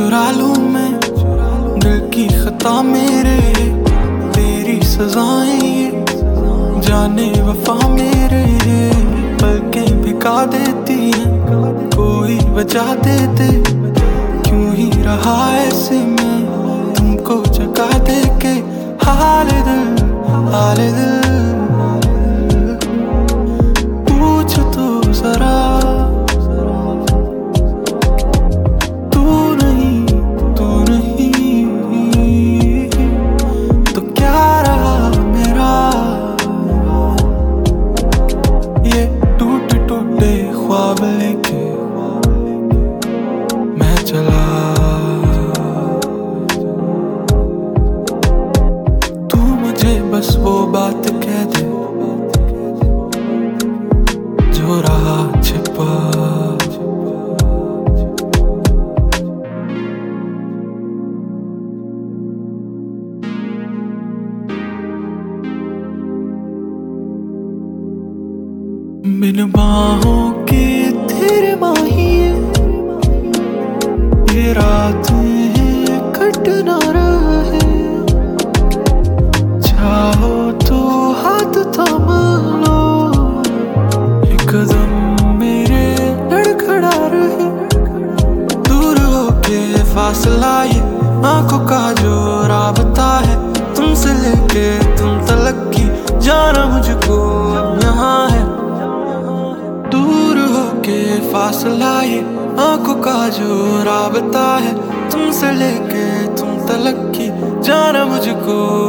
चुरा लूं मैं दिल की खता मेरे, तेरी सजाएं ये जाने वफा मेरे। पलकें भिगा देती हैं, कोई बचा देते, क्यों ही रहा ऐसे में तुमको जगा दे के। हाल दिल पूछ तो जरा, तू नहीं तो क्या रहा मेरा। ये टूटे टूटे ख्वाब लेके मैं चला, तू मुझे बस वो बात कह दे जो रहा छिपा। बिन बाहों के तेरे माहिए ये रातें कट ना रहे। चाहो तो हाथ थामा लो, एक कदम मेरे लड़खड़ा रहे। दूर होके फासला ये आंखों का जो राबता है, तुमसे लेके तुम तलक की जाना मुझको अब यहाँ है। दूर होके फासला ये आंखों का जो राबता है, तुमसे लेके तुम तलक की जाना मुझको